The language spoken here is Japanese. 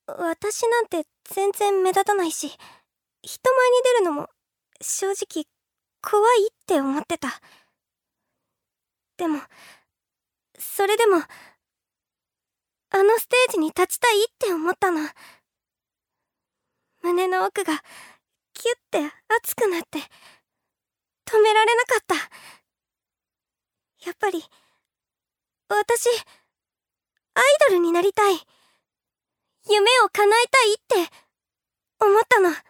私なんて全然目立たないし、人前に出るのも正直怖いって思ってた。でも、それでも、あのステージに立ちたいって思ったの。胸の奥がキュッて熱くなって止められなかった。やっぱり私アイドルになりたい、夢を叶えたいって思ったの。